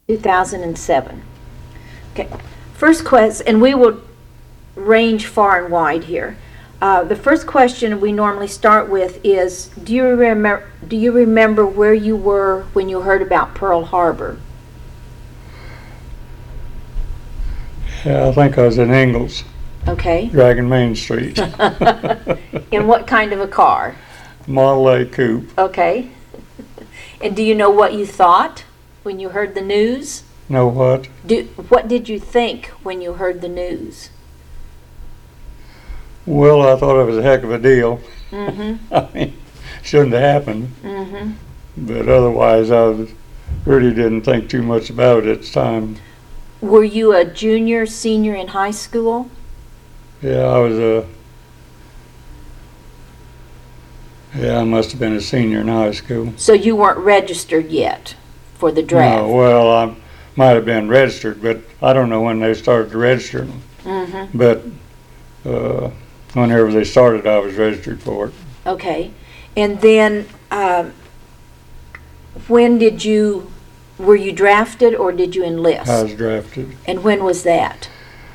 2007. Okay. First question, and we will range far and wide here. The first question we normally start with is, do you remember where you were when you heard about Pearl Harbor? Yeah, I think I was in Ingalls, Okay. Dragon Main Street. In what kind of a car? Model A coupe. Okay. And do you know what you thought when you heard the news? Know what? What did you think when you heard the news? Well, I thought it was a heck of a deal. Mm-hmm. I mean, shouldn't have happened. Mm-hmm. But otherwise, really didn't think too much about it at the time. Were you a junior, senior in high school? Yeah, I must have been a senior in high school. So you weren't registered yet for the draft? No, well, I might have been registered, but I don't know when they started to register. Mm-hmm. But whenever they started, I was registered for it. Okay. And then were you drafted or did you enlist? I was drafted. And when was that?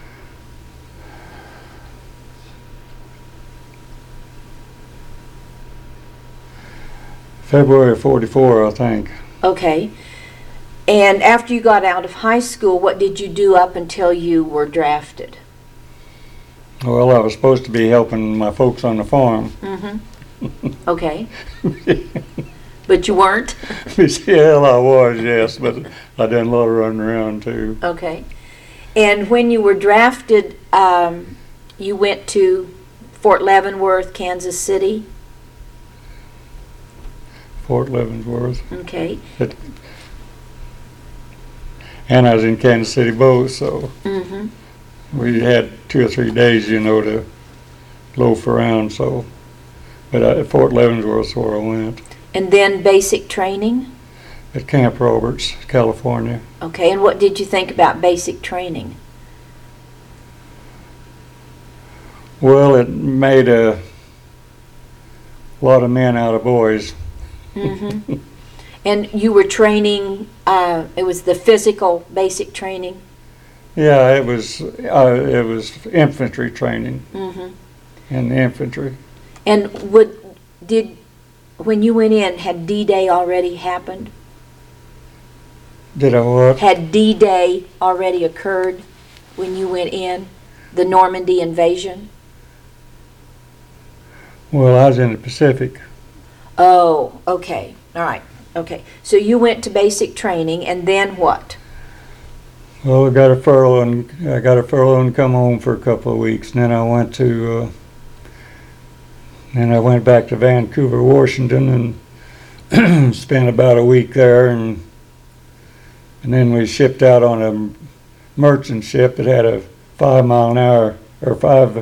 February of '44, I think. Okay. And after you got out of high school, what did you do up until you were drafted? Well, I was supposed to be helping my folks on the farm. Mm-hmm. Okay. But you weren't? Hell, I was, yes, but I done a lot of running around too. Okay. And when you were drafted, you went to Fort Leavenworth, Kansas City? Fort Leavenworth. Okay. And I was in Kansas City both, so Mm-hmm. we had 2 or 3 days, to loaf around, so. But at Fort Leavenworth is where I went. And then basic training? At Camp Roberts, California. Okay, and what did you think about basic training? Well, it made a lot of men out of boys. Mm-hmm. And you were training, it was the physical basic training? Yeah, it was infantry training Mm-hmm. in the infantry. And when you went in, had D-Day already happened? Did I what? Had D-Day already occurred when you went in? The Normandy invasion? Well, I was in the Pacific. Oh, okay. All right. Okay. So you went to basic training, and then what? Well, I got a furlough and come home for a couple of weeks, and then I went back to Vancouver, Washington, and spent about a week there, and then we shipped out on a merchant ship that had a 5 mile an hour or 5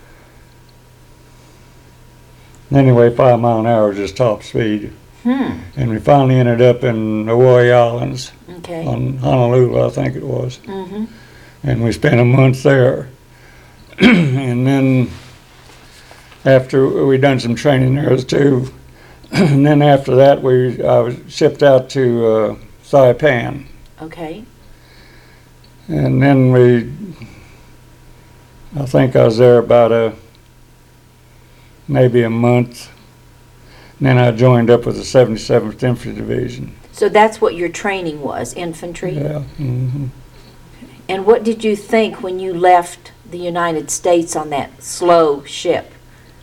mile an hour, just top speed. And we finally ended up in Hawaii Islands. Okay. On Honolulu, I think it was. Mm-hmm. And we spent a month there. And then after we done some training there too, and then after that I was shipped out to Saipan. Okay. And then I think I was there about maybe a month. And then I joined up with the 77th Infantry Division. So that's what your training was, infantry? Yeah. Mm-hmm. And what did you think when you left the United States on that slow ship?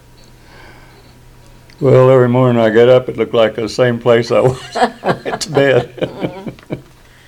Well, every morning I got up, it looked like the same place I was. I went to bed. Mm-hmm.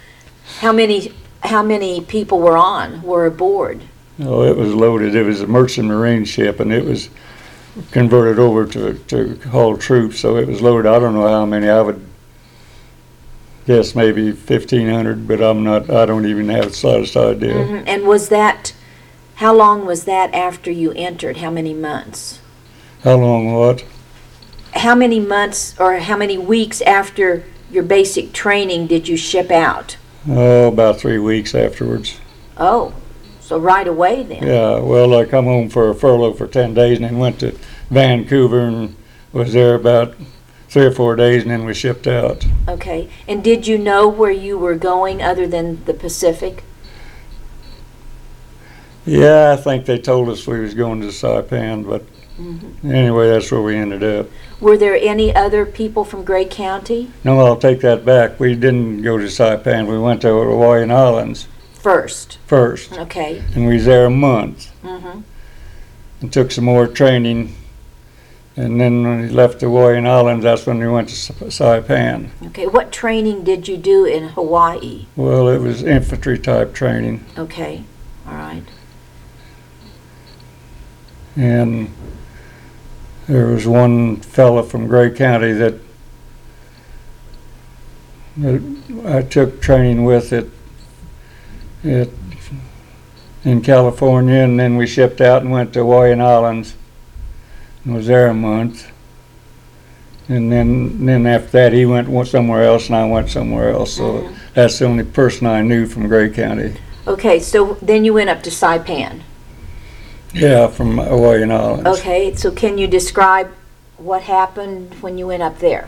How many people were aboard? Oh, it was loaded. It was a merchant marine ship, and it was converted over to haul troops, so it was loaded. I don't know how many. I would guess maybe 1,500, but I don't even have the slightest idea. Mm-hmm. And how long was that after you entered? How many months? How long what? How many months or how many weeks after your basic training did you ship out? Oh, about 3 weeks afterwards. Oh, so right away then. Yeah, well, I come home for a furlough for 10 days and then went to Vancouver and was there about 3 or 4 days, and then we shipped out. Okay. And did you know where you were going other than the Pacific? Yeah, I think they told us we was going to Saipan, but anyway, that's where we ended up. Were there any other people from Gray County No, I'll take that back. We didn't go to Saipan. We went to Hawaiian Islands first? first, Okay. and we was there a month Mm-hmm. and took some more training. And then when we left the Hawaiian Islands, that's when we went to Saipan. Okay. What training did you do in Hawaii? Well, it was infantry type training, Okay. All right. and there was one fella from Gray County that I took training with in California, and then we shipped out and went to Hawaiian Islands and was there a month. And then after that, he went somewhere else, and I went somewhere else. So that's the only person I knew from Gray County. Okay. So then you went up to Saipan. Yeah, from Hawaiian Islands. Okay. So can you describe what happened when you went up there?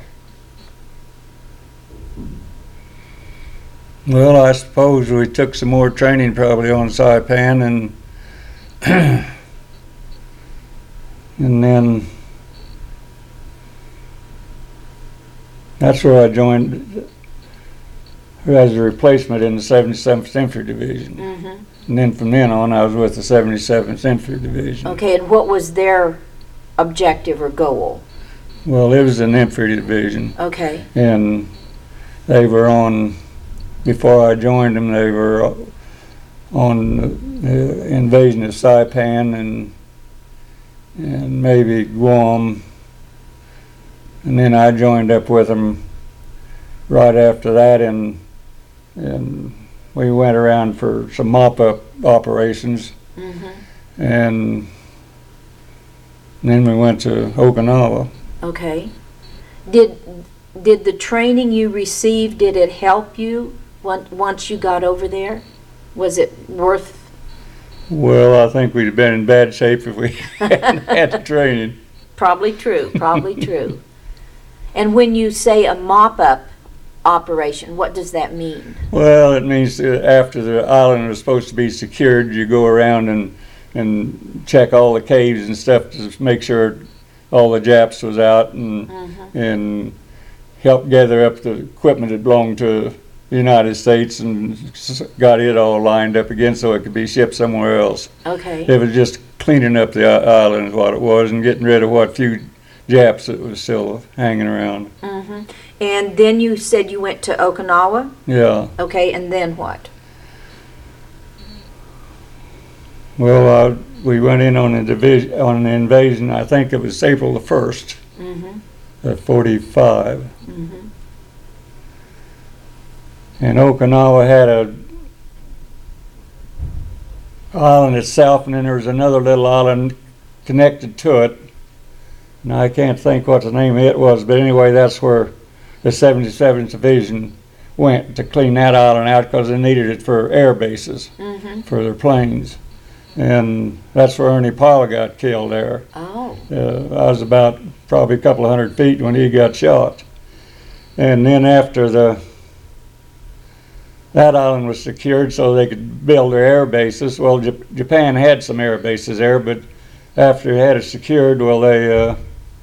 Well, I suppose we took some more training probably on Saipan, and then that's where I joined as a replacement in the 77th Infantry Division. Mm-hmm. And then from then on, I was with the 77th Infantry Division. Okay. And what was their objective or goal? Well, it was an infantry division, Okay. and they were on, before I joined them, they were on the invasion of Saipan and maybe Guam. And then I joined up with them right after that, and we went around for some mop-up operations, Mm-hmm. and then we went to Okinawa. Okay. Did the training you received, did it help you once you got over there? Was it worth? Well, I think we'd have been in bad shape if we hadn't had the training. Probably true. Probably true. And when you say a mop-up operation, what does that mean? Well, it means after the island was supposed to be secured, you go around and check all the caves and stuff to make sure all the Japs was out, and help gather up the equipment that belonged to the United States and got it all lined up again so it could be shipped somewhere else. Okay. It was just cleaning up the island is what it was, and getting rid of what few Japs that was still hanging around. Mm-hmm. And then you said you went to Okinawa? Yeah. Okay, and then what? Well, we went in on an invasion. I think it was April the 1st Mm-hmm. of '45. Mm-hmm. And Okinawa had a island itself, and then there was another little island connected to it. And I can't think what the name of it was, but anyway, that's where the 77th Division went to clean that island out because they needed it for air bases Mm-hmm. for their planes. And that's where Ernie Powell got killed there. Oh. I was about probably a couple of 100 feet when he got shot. And then after that island was secured so they could build their air bases. Well, Japan had some air bases there, but after they had it secured, well, they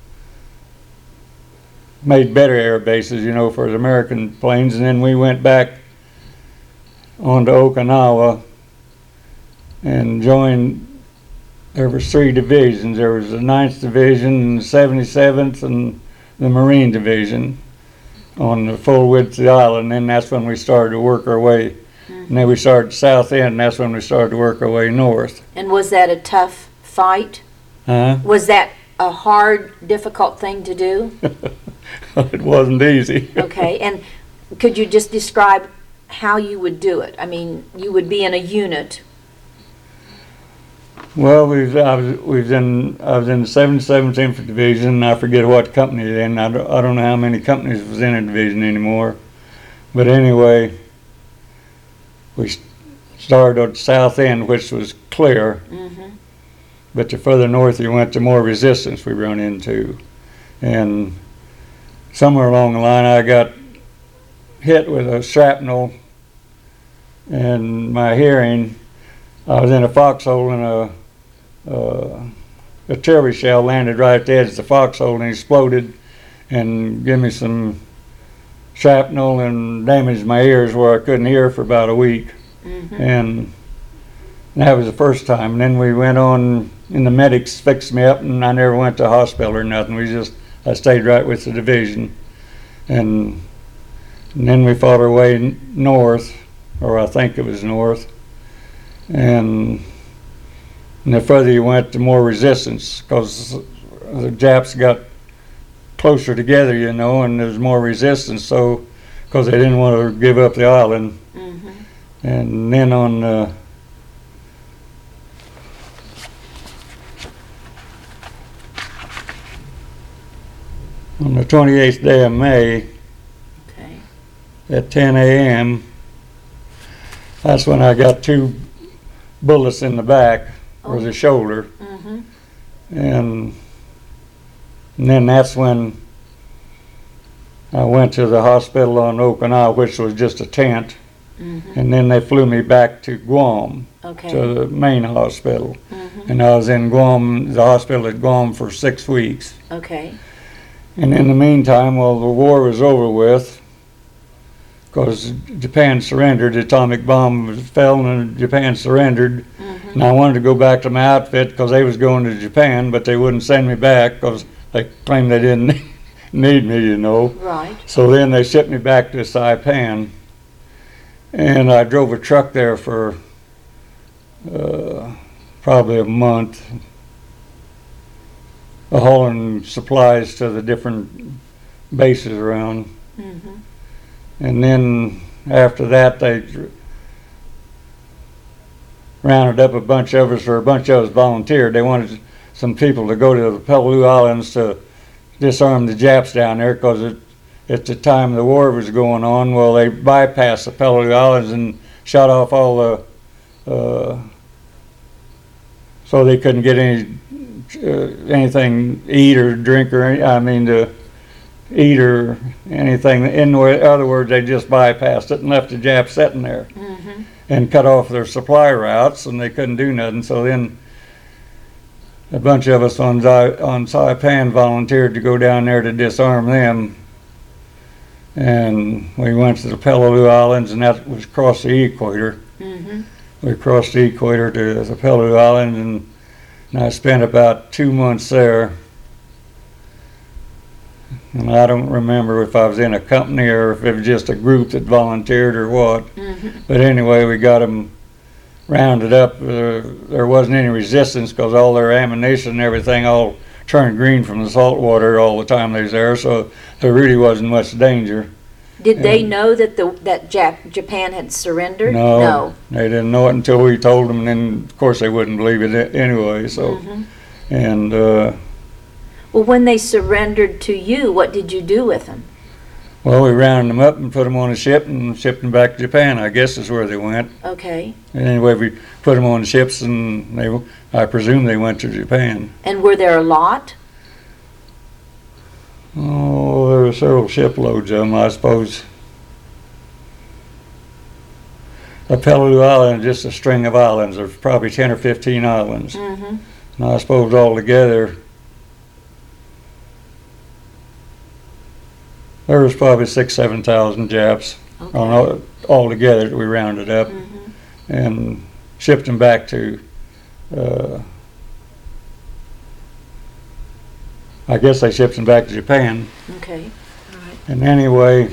made better air bases, for the American planes. And then we went back onto Okinawa and joined. There was 3 divisions. There was the 9th Division, the 77th, and the Marine Division on the full width of the island. And that's when we started to work our way. And then we started south end, and that's when we started to work our way north. And was that a tough fight? Huh? Was that a hard, difficult thing to do? It wasn't easy. Okay, and could you just describe how you would do it? I mean, you would be in a unit. Well, I was in the 77th Infantry Division, and I forget what company then. I don't know how many companies was in a division anymore. But anyway, we started at the south end, which was clear. Mm-hmm. But the further north you went, the more resistance we run into. And somewhere along the line I got hit with a shrapnel and my hearing. I was in a foxhole and a cherry shell landed right at the edge of the foxhole and exploded and gave me some shrapnel and damaged my ears where I couldn't hear for about a week. And that was the first time. And then we went on, and the medics fixed me up, and I never went to the hospital or nothing. I stayed right with the division. And then we fought our way north, or I think it was north. And the further you went, the more resistance, because the Japs got closer together, you know, and there's more resistance, so, because they didn't want to give up the island. And then on the 28th day of May, at 10 a.m., that's when I got 2 bullets in the back or the shoulder. And then that's when I went to the hospital on Okinawa, which was just a tent. And then they flew me back to Guam, to the main hospital. And I was in Guam, the hospital at Guam, for 6 weeks. And in the meantime, while the war was over with, because Japan surrendered, the atomic bomb fell and Japan surrendered. And I wanted to go back to my outfit because they was going to Japan, but they wouldn't send me back because they claimed they didn't need me, you know. So then they shipped me back to Saipan, and I drove a truck there for probably a month, hauling supplies to the different bases around. And then after that, they rounded up a bunch of us, or a bunch of us volunteered. They wanted some people to go to the Peleliu Islands to disarm the Japs down there, because at the time the war was going on, well, they bypassed the Peleliu Islands and shut off all the, so they couldn't get anything to eat or drink, or to eat or anything. In other words, they just bypassed it and left the Japs sitting there and cut off their supply routes, and they couldn't do nothing. So then a bunch of us on Saipan volunteered to go down there to disarm them. And we went to the Peleliu Islands, and that was across the equator. We crossed the equator to the Peleliu Islands, and I spent about 2 months there. And I don't remember if I was in a company or if it was just a group that volunteered or what. But anyway, we got them rounded up. There wasn't any resistance because all their ammunition and everything all turned green from the salt water all the time they was there, so there really wasn't much danger. Did they know that Japan had surrendered? No, they didn't know it until we told them, and then of course they wouldn't believe it anyway. So, and well, when they surrendered to you, what did you do with them? Well, we rounded them up and put them on a ship and shipped them back to Japan, I guess is where they went. And anyway, we put them on the ships, and I presume they went to Japan. And were there a lot? Oh, there were several shiploads of them, I suppose. The Peleliu Island is just a string of islands. There's probably 10 or 15 islands. And I suppose altogether, there was probably 6,000-7,000 Japs all together that we rounded up and shipped them back to, I guess they shipped them back to Japan. And anyway,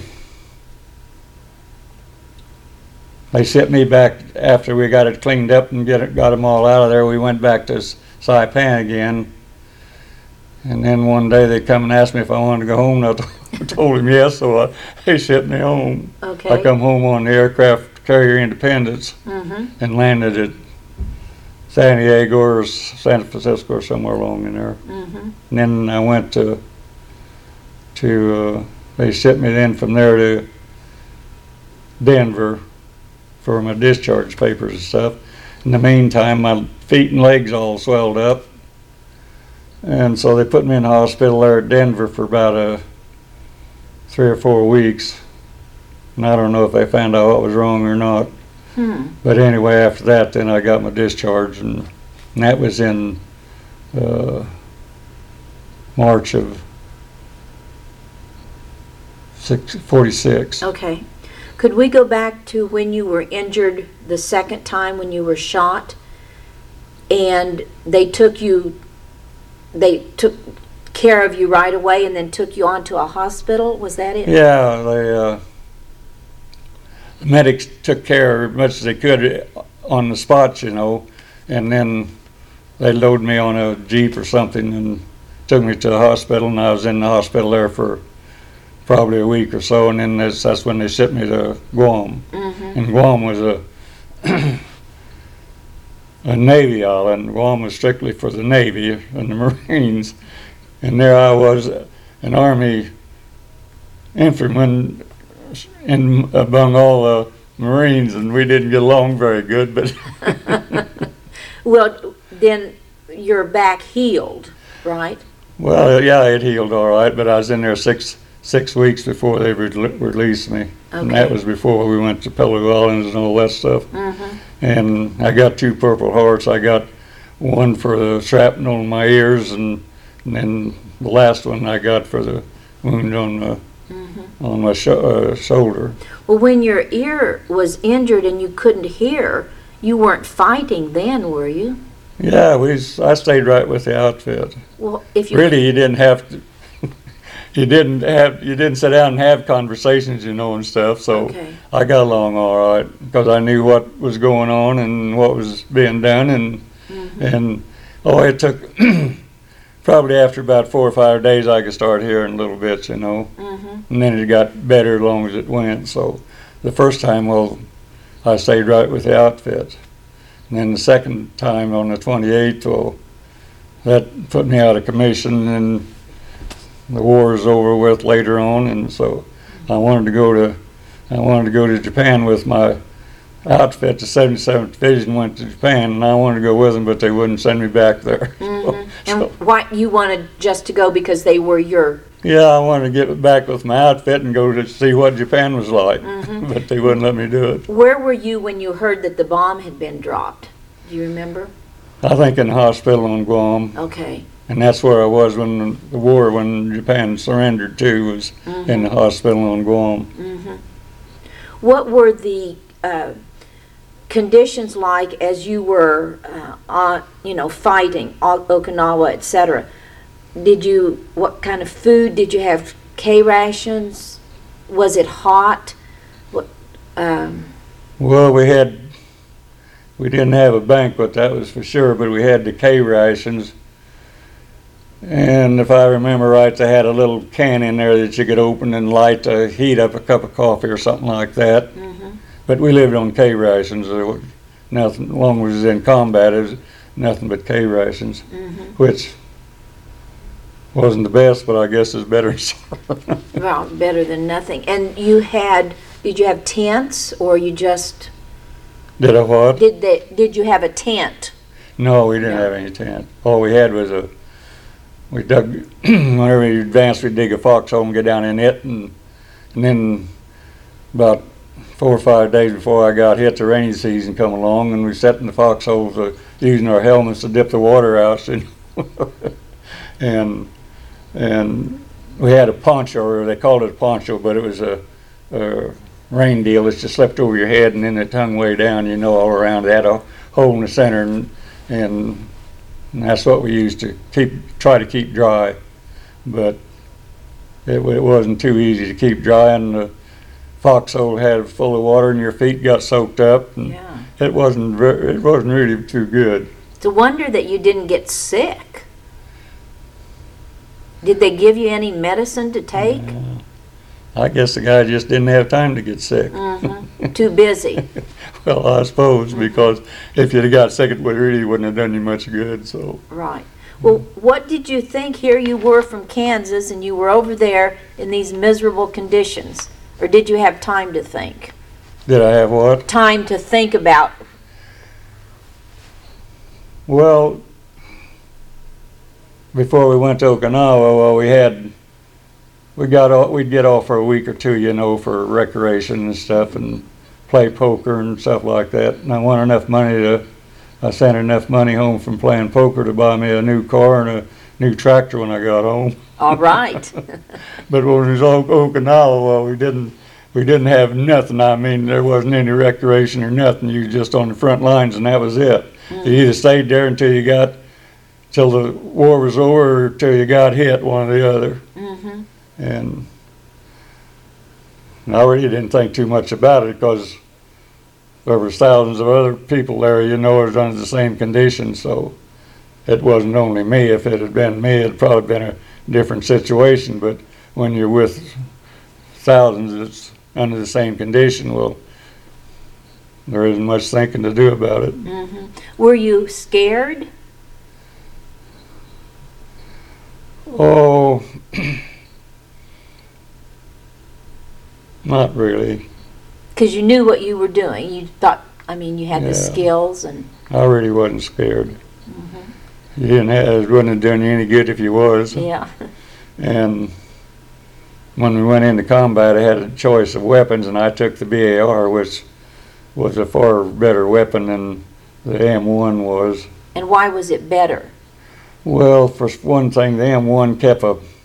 they shipped me back after we got it cleaned up and got them all out of there. We went back to Saipan again. And then one day they come and asked me if I wanted to go home, and I told them yes, so they shipped me home. I come home on the aircraft carrier Independence and landed at San Diego or San Francisco or somewhere along in there. And then I went to they shipped me then from there to Denver for my discharge papers and stuff. In the meantime, my feet and legs all swelled up. And so they put me in the hospital there at Denver for about 3 or 4 weeks. And I don't know if they found out what was wrong or not. But anyway, after that, then I got my discharge, and that was in March of 46. Okay. Could we go back to when you were injured the second time when you were shot and they took care of you right away and then took you on to a hospital? Was that it? Yeah, the medics took care as much as they could on the spot, you know, and then they loaded me on a Jeep or something and took me to the hospital, and I was in the hospital there for probably a week or so, and then that's when they shipped me to Guam. And Guam was a Navy island. Guam was strictly for the Navy and the Marines, and there I was, an Army infantryman among all the Marines, and we didn't get along very good, but Well, then your back healed, right? well, yeah, it healed all right, but I was in there six weeks before they released me. And that Okay. was before we went to Pelican Islands and all that stuff. And I got 2 Purple Hearts. I got one for the shrapnel in my ears, and then the last one I got for the wound on my shoulder. Well, when your ear was injured and you couldn't hear, you weren't fighting then, were you? Yeah, I stayed right with the outfit. Well, if you Really, you didn't have to. You didn't sit down and have conversations, you know, and stuff. So Okay. I got along all right because I knew what was going on and what was being done, and it took probably after about 4 or 5 days I could start hearing little bits, you know, and then it got better as long as it went. So the first time, well, I stayed right with the outfit, and then the second time on the 28th, well, that put me out of commission, and the war was over with later on, and so I wanted to go to Japan with my outfit. The 77th Division went to Japan, and I wanted to go with them, but they wouldn't send me back there. and why you wanted just to go because they were your Yeah, I wanted to get back with my outfit and go to see what Japan was like, but they wouldn't let me do it. Where were you when you heard that the bomb had been dropped? Do you remember? I think in the hospital on Guam, Okay. and that's where I was when the war, when Japan surrendered too, was in the hospital on Guam. What were the conditions like as you were fighting Okinawa, etc.? What kind of food did you have? K rations? Was it hot? Well, we didn't have a banquet, that was for sure, but we had the K rations. And if I remember right, they had a little can in there that you could open and light to heat up a cup of coffee or something like that. But we lived on K rations. There was nothing, as long as we was in combat, it was nothing but K rations, which wasn't the best, but I guess it's better than something. Well, better than nothing. And did you have tents, or you just Did I what? did you have a tent? No, we didn't have any tent. All we had was we dug, whenever we advanced, we'd dig a foxhole and get down in it, and then about 4 or 5 days before I got hit, the rainy season come along, and we sat in the foxholes using our helmets to dip the water out, and we had a poncho, or they called it a poncho, but it was a rain deal. It's just slipped over your head, and then it hung way down, you know, all around. It had a hole in the center, and that's what we used to try to keep dry. But it wasn't too easy to keep dry, and the foxhole had full of water, and your feet got soaked up. And Yeah. it wasn't really too good. It's a wonder that you didn't get sick. Did they give you any medicine to take? I guess the guy just didn't have time to get sick. Too busy. Well, I suppose, because if you'd have got sick, it really wouldn't have done you much good. So Right. Well, what did you think? Here you were from Kansas, and you were over there in these miserable conditions. Or did you have time to think? did I have what? Time to think about. Well, before we went to Okinawa, well, we had we'd get off for a week or two, you know, for recreation and stuff, and play poker and stuff like that. And I sent enough money home from playing poker to buy me a new car and a new tractor when I got home. All right. But when it was Okinawa, well, we didn't have nothing. I mean, there wasn't any recreation or nothing. You were just on the front lines, and that was it. You either stayed there till the war was over, or till you got hit, one or the other. Mm-hmm. And I really didn't think too much about it, because there was thousands of other people there, you know, that was under the same conditions. So it wasn't only me. If it had been me, it'd probably been a different situation. But when you're with thousands that's under the same condition, well, there isn't much thinking to do about it. Mm-hmm. Were you scared? Oh, not really. Because you knew what you were doing. You thought, I mean, you had the Yeah. skills and. I really wasn't scared. Mm-hmm. You didn't have, it wouldn't have done you any good if you was. Yeah. And when we went into combat, I had a choice of weapons, and I took the BAR, which was a far better weapon than the M1 was. And why was it better? Well, for one thing, the M1 kept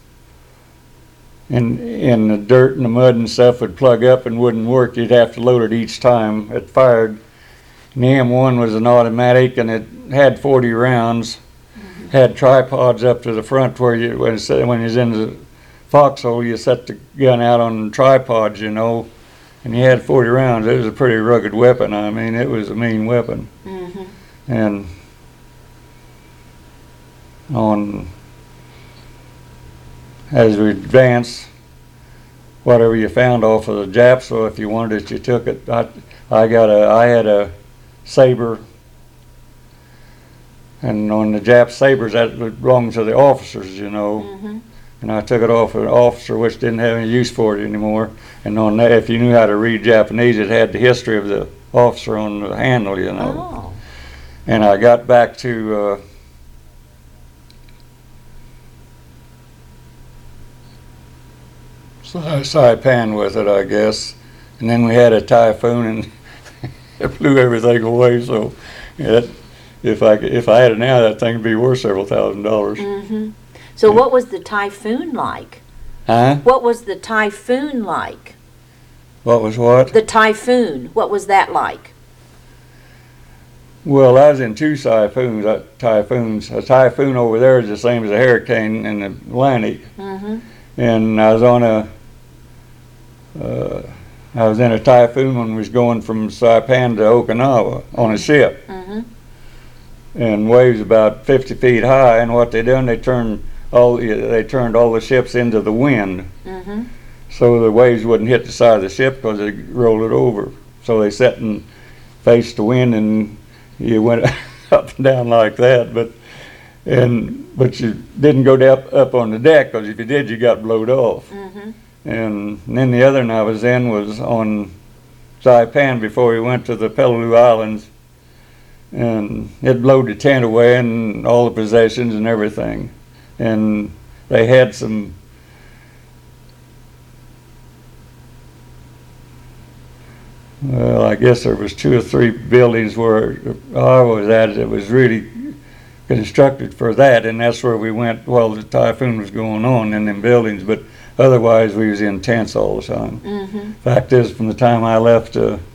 in the dirt and the mud and stuff would plug up and wouldn't work. You'd have to load it each time it fired. And the M1 was an automatic, and it had 40 rounds. Mm-hmm. Had tripods up to the front where when you're in the foxhole, you set the gun out on tripods, you know, and you had 40 rounds. It was a pretty rugged weapon. I mean, it was a mean weapon. Mm-hmm. And as we advanced, whatever you found off of the Japs, so if you wanted it, you took it. I had a Saber, and on the Jap Sabers, that belonged to the officers, you know. Mm-hmm. And I took it off an officer, which didn't have any use for it anymore. And on that, if you knew how to read Japanese, it had the history of the officer on the handle, you know. Oh. And I got back to Saipan with it, I guess. And then we had a typhoon, and it blew everything away. So if I had it now, that thing would be worth several $1,000s. Mm-hmm. So what was the typhoon like? Huh? What was the typhoon like? What was what? The typhoon. What was that like? Well, I was in two typhoons. A typhoon over there is the same as a hurricane in the Atlantic. Mm-hmm. And I was in a typhoon when we was going from Saipan to Okinawa on a ship. Mm-hmm. And waves about 50 feet high. And what they done, they turned all the ships into the wind. Mm-hmm. So the waves wouldn't hit the side of the ship because they rolled it over. So they sat and faced the wind, and you went up and down like that. But you didn't go up on the deck, because if you did, you got blowed off. Mm-hmm. And then the other one I was in was on Saipan before we went to the Peleliu Islands, and it blowed the tent away and all the possessions and everything. And they had some well, I guess there was 2 or 3 buildings where I was at. It was really constructed for that, and that's where we went while the typhoon was going on, in them buildings. But otherwise, we was in tents all the time. Mm-hmm. Fact is, from the time I left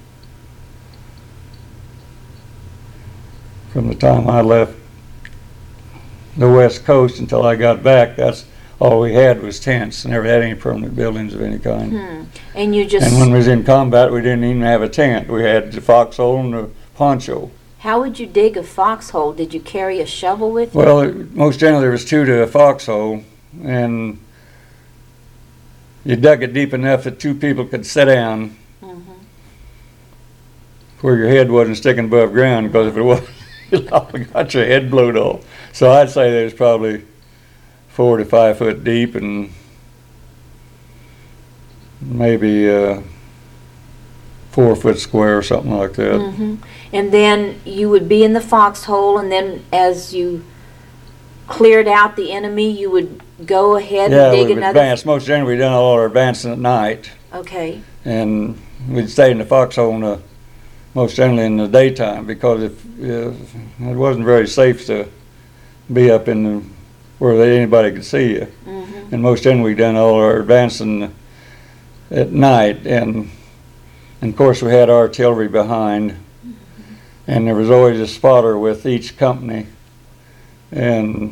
the West Coast until I got back, that's all we had was tents. Never had any permanent buildings of any kind. Hmm. And you just. And when we was in combat, we didn't even have a tent. We had the foxhole and the poncho. How would you dig a foxhole? Did you carry a shovel with you? Well, most generally there was 2 to a foxhole, and you dug it deep enough that 2 people could sit down Mm-hmm. where your head wasn't sticking above ground, because if it was, you'd probably got your head blowed off. So I'd say there's probably 4 to 5 foot deep, and maybe 4 foot square or something like that. Mm-hmm. And then you would be in the foxhole, and then as you cleared out the enemy, you would go ahead Yeah, and dig we would another? advance. Most generally, we done all our advancing at night, Okay, and we'd stay in the foxhole most generally in the daytime, because it wasn't very safe to be up in where anybody could see you. mm-hmm, And most generally, we done all our advancing at night, and of course we had artillery behind, and there was always a spotter with each company, and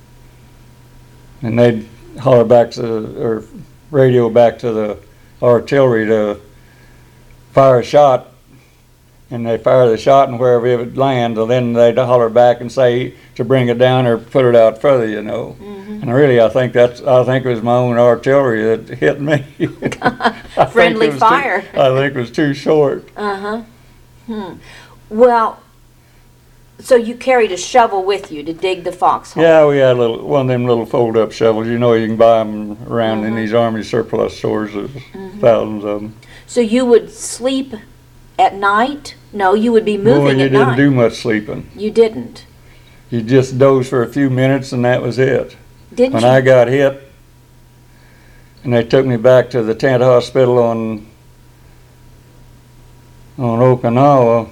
they'd holler back or radio back to the artillery to fire a shot, and they fire the shot, and wherever it would land, then they'd holler back and say to bring it down or put it out further, you know. mm-hmm. And really, I think it was my own artillery that hit me. I Friendly fire. I think it was too short. Uh-huh. Well, so you carried a shovel with you to dig the foxhole? Yeah, we had one of them little fold-up shovels. You know, you can buy them around in these Army surplus stores. There's thousands of them. So you would sleep at night? No, you would be moving Boy, you at didn't night. do much sleeping. You didn't, You just dozed for a few minutes, and that was it. didn't When you? I got hit, and they took me back to the tent hospital on Okinawa,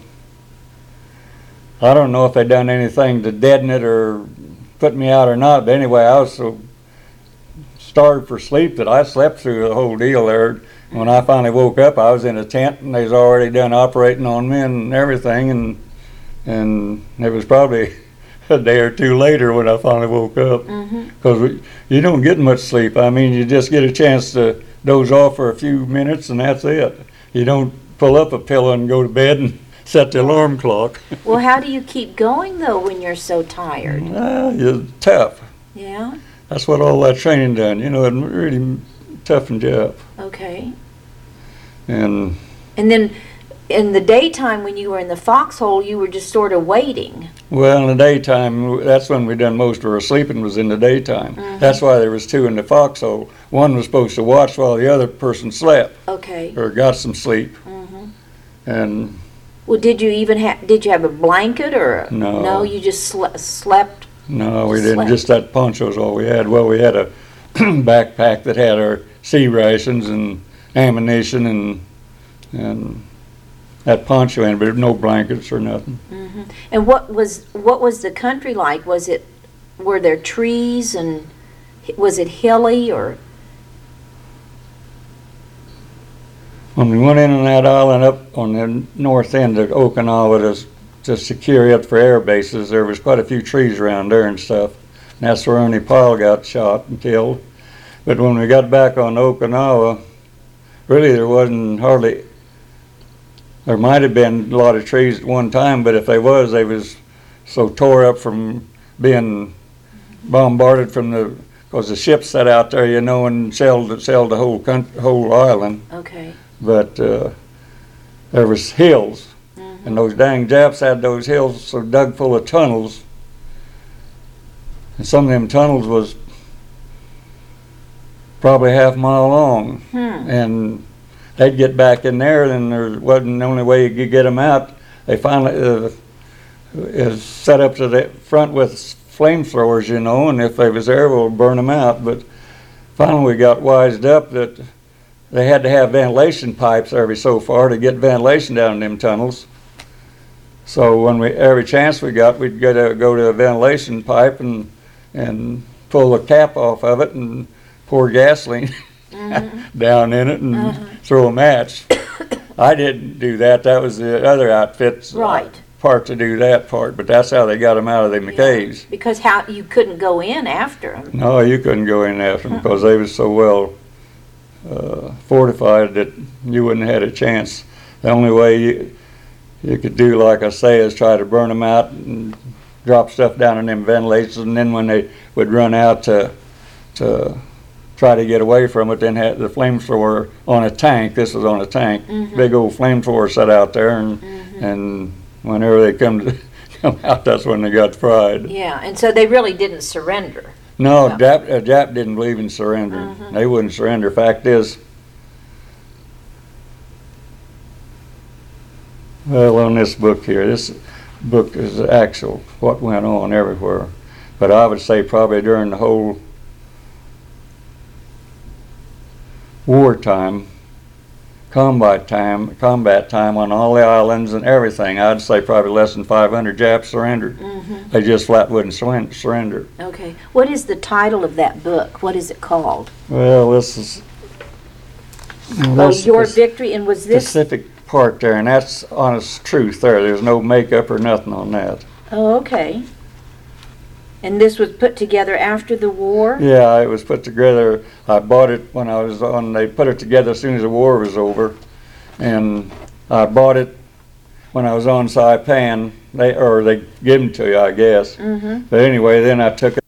I don't know if they done anything to deaden it or put me out or not, but anyway, I was so starved for sleep that I slept through the whole deal there. When I finally woke up, I was in a tent, and they was already done operating on me and everything, and it was probably a day or two later when I finally woke up, because you don't get much sleep. I mean, you just get a chance to doze off for a few minutes, and that's it. You don't pull up a pillow and go to bed and set the alarm clock. Well, how do you keep going, though, when you're so tired? It's tough. Yeah? That's what all that training done. You know, it really toughened you up. Okay. And And then in the daytime when you were in the foxhole, you were just sort of waiting. well, in the daytime, that's when we done most of our sleeping, was in the daytime. That's why there was two in the foxhole. One was supposed to watch while the other person slept Okay. or got some sleep. And Well, did you have a blanket or? No. No, you just slept? no, we didn't. Slept. Just that poncho's all we had. Well, we had a backpack that had our sea rations and ammunition and that poncho in, but no blankets or nothing. And what was the country like? Were there trees, and was it hilly or? When we went in on that island up on the north end of Okinawa to secure it for air bases, there was quite a few trees around there and stuff. And that's where Ernie Pyle got shot and killed. But when we got back on Okinawa, really there wasn't hardly, there might have been a lot of trees at one time, but if they was so tore up from being bombarded because the ships sat out there, you know, and shelled the whole island. Okay. But there was hills, and those dang Japs had those hills so dug full of tunnels, and some of them tunnels was probably half a mile long, and they'd get back in there, and there wasn't the only way you could get them out. They finally is set up to the front with flamethrowers, you know, and if they was there, we'll burn them out. But finally we got wised up that they had to have ventilation pipes every so far to get ventilation down in them tunnels. So every chance we got, we'd go to a ventilation pipe and pull the cap off of it and pour gasoline down in it and throw a match. I didn't do that. That was the other outfit's part to do that part, but that's how they got them out of them caves. Because you couldn't go in after them. No, you couldn't go in after them because they was so well fortified that you wouldn't have had a chance. The only way you could do, like I say, is try to burn them out and drop stuff down in them ventilators, and then when they would run out to try to get away from it, then had the flamethrower on a tank. This was on a tank, big old flamethrower set out there, and whenever they come out, that's when they got fried. Yeah, and so they really didn't surrender. No, Jap didn't believe in surrender. They wouldn't surrender. Fact is, well, on this book here, this book is actual what went on everywhere. But I would say probably during the whole wartime, combat time on all the islands and everything. I'd say probably less than 500 Japs surrendered. They just flat wouldn't surrender. Okay. What is the title of that book? What is it called? Well, this is Oh, Your Victory, and was this? Pacific part there, and that's honest truth there. There's no makeup or nothing on that. Oh, okay. And this was put together after the war? Yeah, it was put together. I bought it when I was on, they put it together as soon as the war was over. And I bought it when I was on Saipan. They gave them to you, I guess. But anyway, then I took it